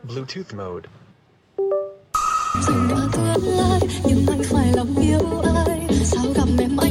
Bluetooth mode. Dành cả tương lai nhưng anh phải lòng yêu ai, sao gặp em anh